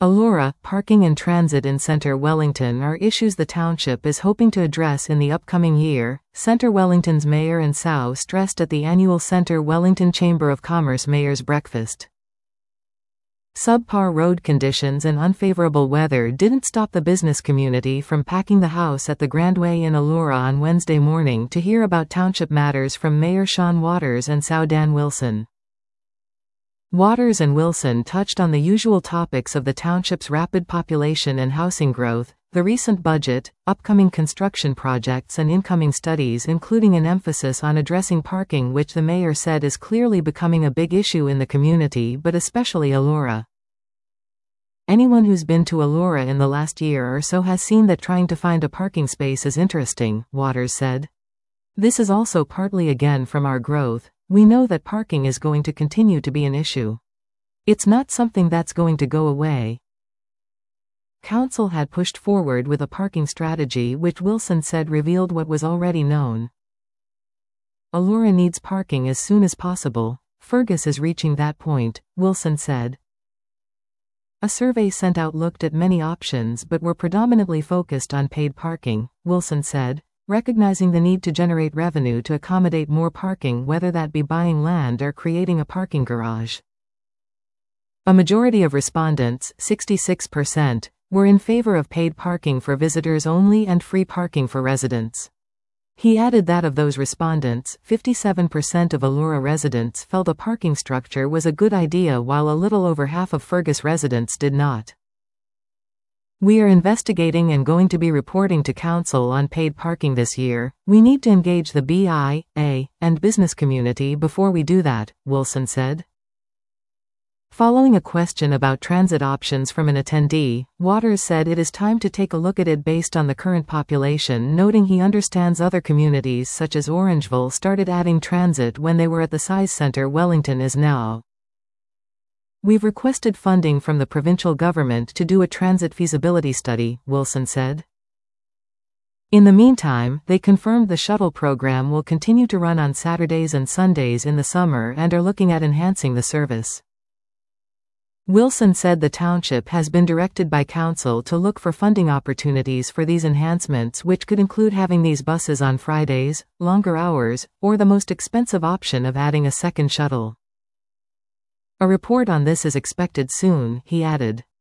Allura, parking and transit in Centre Wellington are issues the township is hoping to address in the upcoming year, Centre Wellington's Mayor and Sow stressed at the annual Centre Wellington Chamber of Commerce Mayor's Breakfast. Subpar road conditions and unfavorable weather didn't stop the business community from packing the house at the Grandway in Allura on Wednesday morning to hear about township matters from Mayor Sean Waters and Sow Dan Wilson. Waters and Wilson touched on the usual topics of the township's rapid population and housing growth, the recent budget, upcoming construction projects and incoming studies, including an emphasis on addressing parking, which the mayor said is clearly becoming a big issue in the community but especially Allura. Anyone who's been to Allura in the last year or so has seen that trying to find a parking space is interesting, Waters said. This is also partly again from our growth. We know that parking is going to continue to be an issue. It's not something that's going to go away. Council had pushed forward with a parking strategy which Wilson said revealed what was already known. Allura needs parking as soon as possible. Fergus is reaching that point, Wilson said. A survey sent out looked at many options but were predominantly focused on paid parking, Wilson said, recognizing the need to generate revenue to accommodate more parking, whether that be buying land or creating a parking garage. A majority of respondents, 66%, were in favor of paid parking for visitors only and free parking for residents. He added that of those respondents, 57% of Allura residents felt a parking structure was a good idea while a little over half of Fergus residents did not. We are investigating and going to be reporting to council on paid parking this year. We need to engage the BIA and business community before we do that, Wilson said. Following a question about transit options from an attendee, Waters said it is time to take a look at it based on the current population, noting he understands other communities such as Orangeville started adding transit when they were at the size Centre Wellington is now. We've requested funding from the provincial government to do a transit feasibility study, Wilson said. In the meantime, they confirmed the shuttle program will continue to run on Saturdays and Sundays in the summer and are looking at enhancing the service. Wilson said the township has been directed by council to look for funding opportunities for these enhancements, which could include having these buses on Fridays, longer hours, or the most expensive option of adding a second shuttle. A report on this is expected soon, he added.